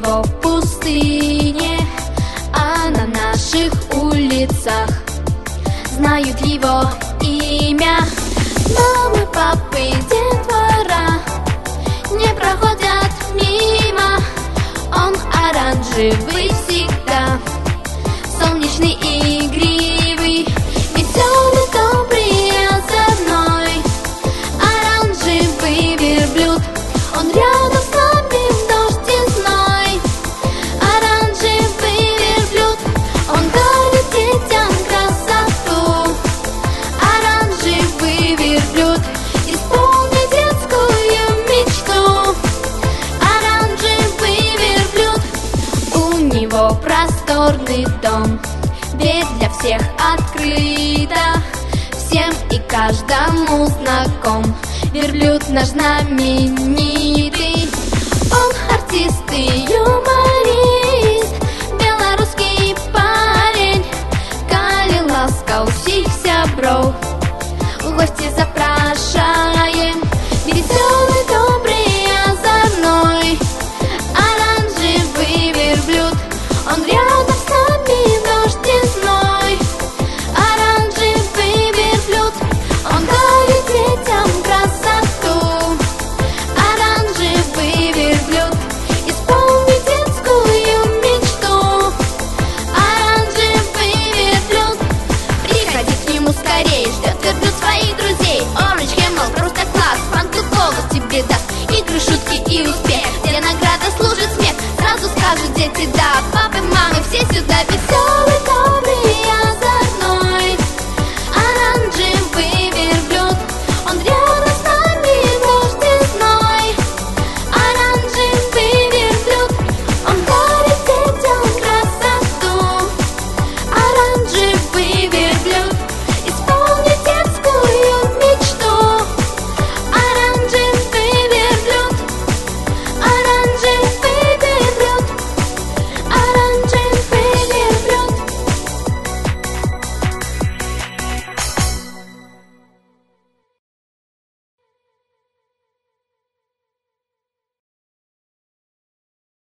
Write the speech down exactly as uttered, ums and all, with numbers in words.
него в пустыне, а на наших улицах знают его имя. Мамы, папы, детвора не проходят мимо. Он оранжевый всегда, солнечный и игривый, веселый, добрый, озорной. Оранжевый верблюд, он рядом с нами в дождь и зной. Оранжевый верблюд, он дарит детям красоту. Оранжевый верблюд исполнит детскую мечту. Оранжевый верблюд, у него просторный дом, дверь для всех открыта, всем и каждому знаком верблюд наш знаменитый.